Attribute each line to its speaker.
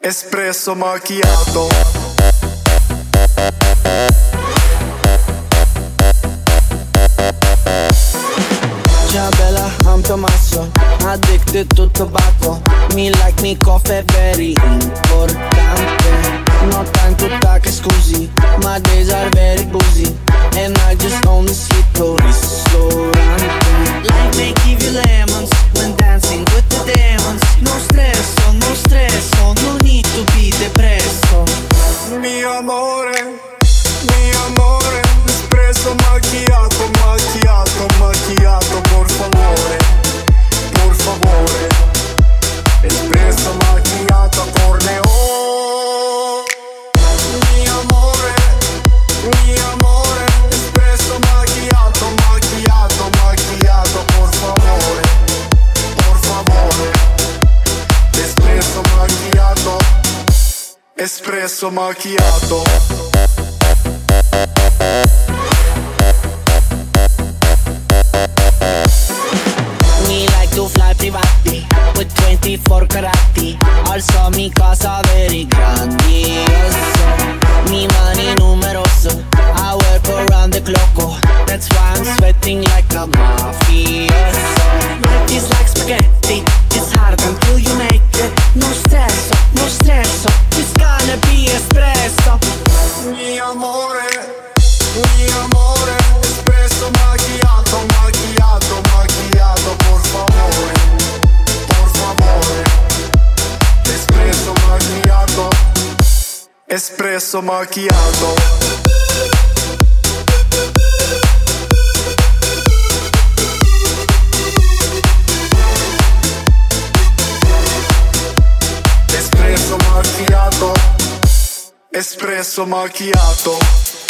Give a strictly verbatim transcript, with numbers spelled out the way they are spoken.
Speaker 1: Espresso macchiato.
Speaker 2: Ciao bella, I'm Tommaso, addicted to tobacco. Me like me coffee very importante. No time to talk, scusi, my days are very busy. And I just only sleep to ristorante. Like may give you lemons when dancing with the demons. No stress, no stress, no need to be depresso.
Speaker 1: Mi amore, mi amore, espresso macchiato, macchiato, macchiato, por favore, por favore, espresso macchiato, corneo. Mi amore, mi amore, espresso macchiato, macchiato, macchiato, por favore, por favore, espresso macchiato, espresso macchiato.
Speaker 2: Me like to fly privati with twenty-four carati. Also mi casa very grandioso. Mi money numeroso. I work around the clock. That's why I'm sweating like a mafioso. Life is like spaghetti. It's hard until you make it. No stress, no stress. It's gonna be espresso.
Speaker 1: Mi amore, mi amore, espresso macchiato, macchiato, macchiato, por favore, por favore, espresso macchiato, espresso macchiato. Espresso macchiato, espresso macchiato.